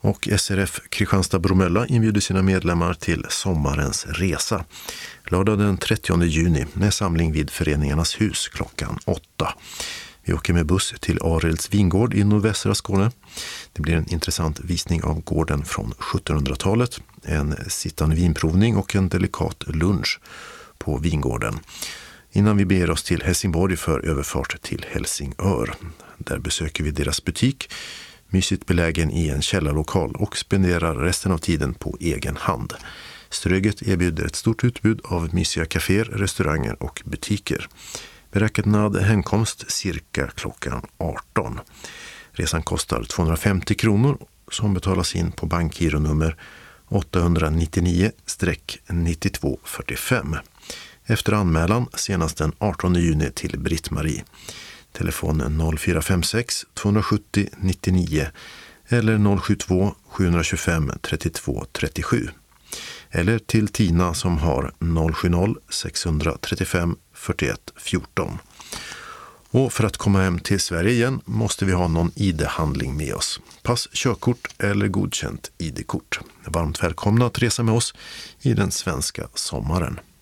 Och SRF Kristianstad-Bromölla inbjuder sina medlemmar till sommarens resa. Lördag den 30 juni med samling vid Föreningarnas hus klockan 8. Vi åker med buss till Arils vingård i nordvästra Skåne. Det blir en intressant visning av gården från 1700-talet, en sittande vinprovning och en delikat lunch på vingården. Innan vi beger oss till Helsingborg för överfart till Helsingör. Där besöker vi deras butik, mysigt belägen i en källarlokal, och spenderar resten av tiden på egen hand. Ströget erbjuder ett stort utbud av mysiga kaféer, restauranger och butiker. Beräknad hemkomst cirka klockan 18. Resan kostar 250 kronor som betalas in på bankgironummer 899-9245. Efter anmälan senast den 18 juni till Britt-Marie. Telefon 0456 270 99 eller 072 725 32 37. Eller till Tina som har 070 635 41 14. Och för att komma hem till Sverige igen måste vi ha någon ID-handling med oss. Pass, körkort eller godkänt ID-kort. Varmt välkomna att resa med oss i den svenska sommaren.